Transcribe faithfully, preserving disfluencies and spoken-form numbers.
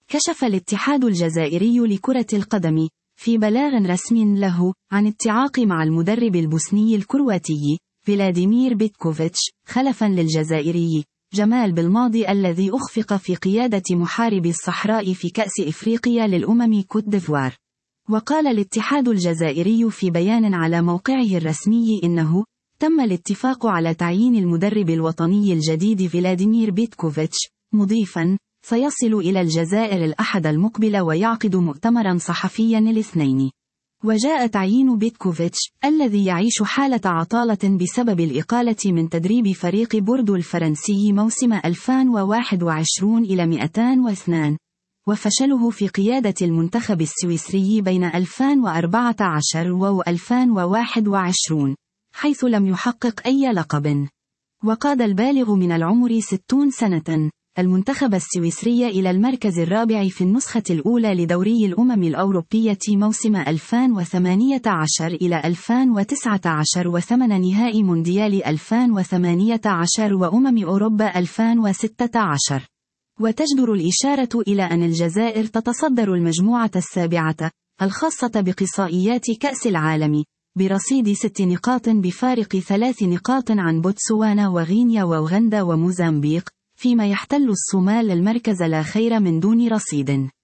كشف الاتحاد الجزائري لكرة القدم في بلاغ رسمي له عن التعاقي مع المدرب البوسني الكرواتي فلاديمير بيتكوفيتش خلفا للجزائري جمال بالماضي الذي أخفق في قيادة محاربي الصحراء في كأس إفريقيا للأمم كوت ديفوار. وقال الاتحاد الجزائري في بيان على موقعه الرسمي إنه تم الاتفاق على تعيين المدرب الوطني الجديد فلاديمير بيتكوفيتش، مضيفا سيصل إلى الجزائر الأحد المقبل ويعقد مؤتمرا صحفيا الاثنين. وجاء تعيين بيتكوفيتش الذي يعيش حالة عطالة بسبب الإقالة من تدريب فريق بوردو الفرنسي موسم ألفين وواحد وعشرين إلى مئتين واثنين، وفشله في قيادة المنتخب السويسري بين ألفين وأربعة عشر و ألفين وواحد وعشرين، حيث لم يحقق أي لقب. وقاد البالغ من العمر ستين سنة المنتخب السويسري إلى المركز الرابع في النسخة الأولى لدوري الأمم الأوروبية موسم ألفين وثمانية عشر إلى ألفين وتسعة عشر وثمن نهائي مونديال ألفين وثمانية عشر وأمم أوروبا ألفين وستة عشر. وتجدر الإشارة إلى أن الجزائر تتصدر المجموعة السابعة الخاصة بقصائيات كأس العالم برصيد ست نقاط بفارق ثلاث نقاط عن بوتسوانا وغينيا وأوغندا وموزمبيق، فيما يحتل الصومال المركز لا خير من دون رصيد.